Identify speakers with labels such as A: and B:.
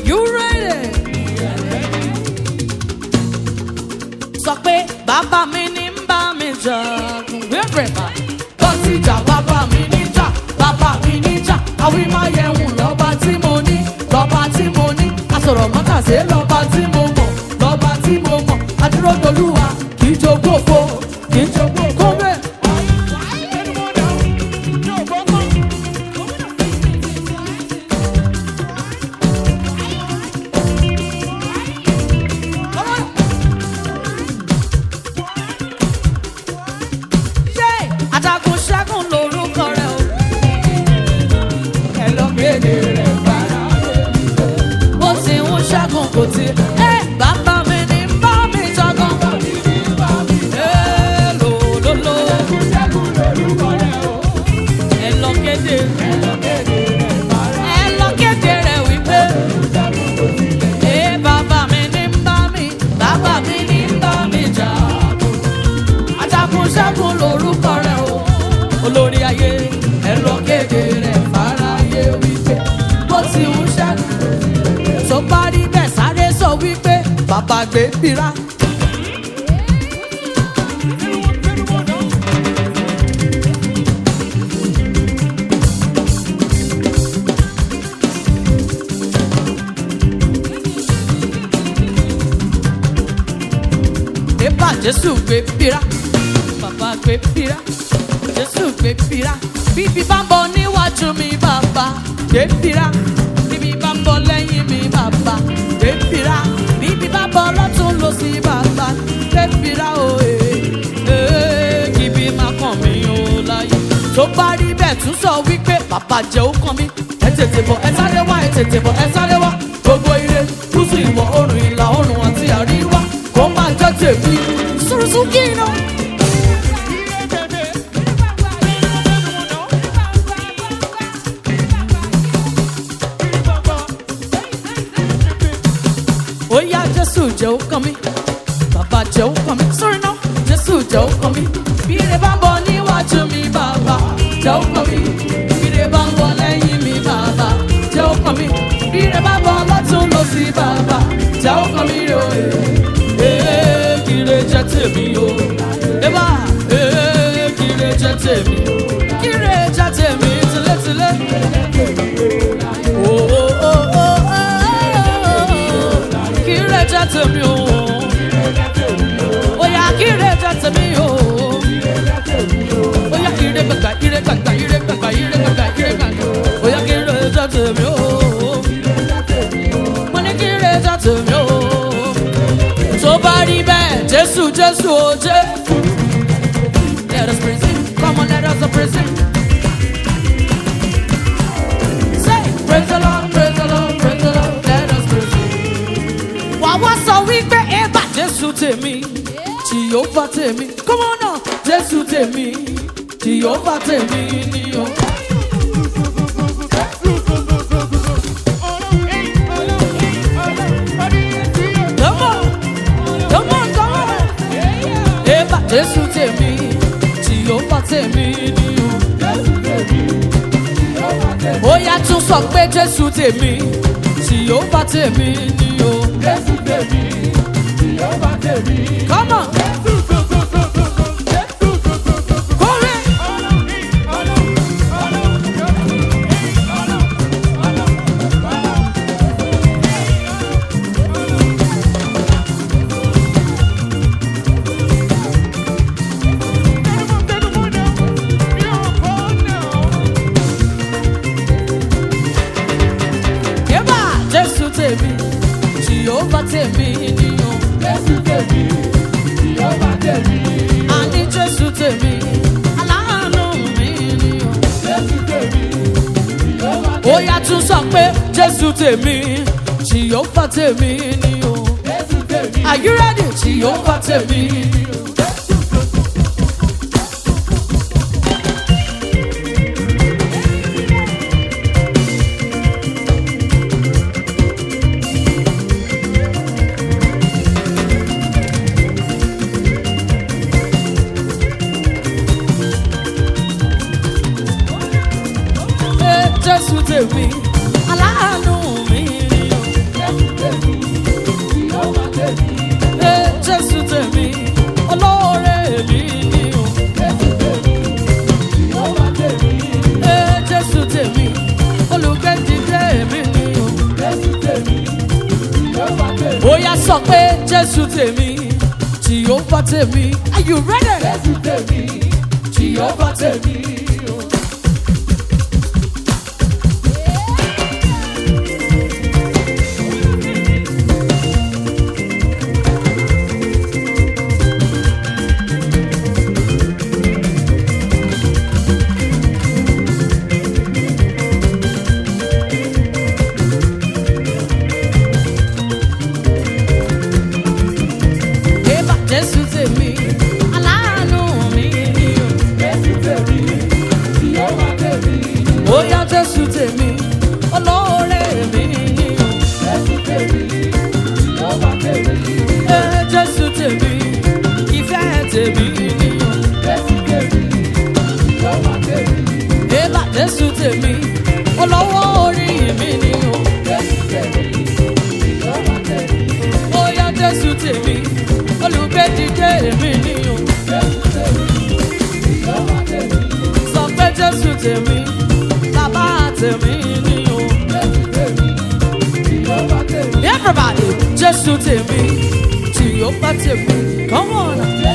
A: You ready? Sọ pé bàbá mi ní ń bá mi jagun. Everybody. Bọ́sì ìjà bàbá mi níjà, bàbá mi níjà. Àwímáyẹ̀hùn lọ́ba tí mo ní, lọ́ba tí mo ní. Asọ̀rọ̀ mọ́tàsé lọ́ba tí mo mọ̀, lọ́ba tí mo mọ̀. Adúrótolúwa kì í jogún òfo, kì í jogún òfo bẹ́ẹ̀. Ajagun ṣẹ́gun lorúkọ rẹ̀ o. Ẹ lọ kéde rẹ̀ fara. Bó ti ń ṣẹ́gun kò tí. Bàbá mi ní bá mi jagun. Lòlòlò. Ẹ lọ kéde rẹ̀ fara. Ẹ lọ kéde rẹ̀ wípé. Bàbá mi ní bá mi. Bàbá mi ní bá mi jagun. Ajagun ṣẹ́gun lorúkọ rẹ̀ o. Olórí ayé ẹ lọ kéde rẹ̀ fáráyé wípé bó ti ń ṣẹ́gun tó bá rí bẹ́ẹ̀ sáré sọ wípé bàbá gbé bírá. Ébà Jésù gbé bírá, bàbá gbé bírá. Jésù gbé bírá. Bíbí bá ń bọ̀ níwájú mi bàbá gbé bírá. Bíbí bá ń bọ̀ lẹ́yìn mi bàbá gbé bírá. Bíbí bá ń bọ̀ lọ́tún lósì bàbá gbé bírá o. Kíbi máa kàn mí o láyé. Tó bá rí bẹ́ẹ̀ tún sọ wípé bàbá jẹ́ ó kàn mí. Ẹ tètè bọ̀ ẹ sáré wá ẹ tètè bọ̀ ẹ sáré wá. Gbogbo ire gúúsù ìwọ̀ oòrùn ìlà oòrùn àti àríwá kó máa jẹ́ tèmi. Sùrùsùn kí iná. Oya Jésù jẹ́ ó kàn mí, bàbá jẹ́ ó kàn mí, sórí náà Jésù jẹ́ ó kàn mí. Bí ire bá ń bọ̀ níwájú mi bàbá jẹ́ ó kàn mí. Bí ire bá ń bọ̀ lẹ́yìn mi bàbá jẹ́ ó kàn mí. Bí ire bá ń bọ̀ lọ́tún lósì bàbá jẹ́ ó kàn mí o. Kíre jẹ́ tèmi o. Kíre jẹ́ tèmi. Kíre jẹ́ tèmi tilétilé. Kíre jẹ́ tèmi o. Oya kíre jẹ́ tèmi o. Oya kíre gbàgbà, kíre gbàgbà, kíre gbàgbà, kíre gbàgbà, kíre gbàgbà. Oya kíre jẹ́ tèmi o. Mo ní kíre jẹ́ tèmi o. Tó bá rí bẹ́ẹ̀, Jésù Jésù o jẹ́. Let us praise him, come on let us praise him. Say praise the Lord, praise the Lord, praise the Lord, let us praise him. Wá sọ wípé ẹ̀bà Jésù tèmi, Jèhófà tèmi, come on now, Jésù tèmi, Jèhófà tèmi ni o. Come on, come on, come on. Ẹ̀bà Jésù tèmi, Jèhófà tèmi ni o. Oya tún sọ pé Jésù tèmi, Jèhófà tèmi ni o. Jésù tèmi, Jèhófà tèmi. Come on. Kórè. Yẹ́bà Jésù tèmi, Jèhófà tèmi ni o. Jésù tèmi, Jèhófà tèmi. Àní Jésù tèmi, aláàánú mi ni o. Jésù tèmi, Jèhófà tèmi. Oya tún sọ pé Jésù tèmi, Jèhófà tèmi ni o. Jésù tèmi. Are you ready? Jèhófà tèmi ni o. Jésù tèmi, aláàánú mi ni o. Jésù tèmi, olóore mi ni o. Jésù tèmi, olùgbèdìde mi ni o. Ó yá sọ pé Jésù tèmi, Jèhófà tèmi. Are you ready? Jésù tèmi, Jèhófà tèmi. Jésù tèmi, aláàánú mi ni o. Jésù tèmi, Jèhófà tèmi. Ó yá Jésù tèmi, olóore mi ni o. Jésù tèmi, Jèhófà tèmi. Jésù tèmi, ìfẹ́ tèmi ni o. Jésù tèmi, Jèhófà tèmi. Jésù tèmi, olówó orí mi ni o. Jésù tèmi, Jèhófà tèmi. Ó yá Jésù tèmi, olùgbèdìde mi ni o. Sọ pé Jésù tèmi, bàbá tèmi ni o. Everybody, Jésù tèmi, Jèhófà tèmi. Come on.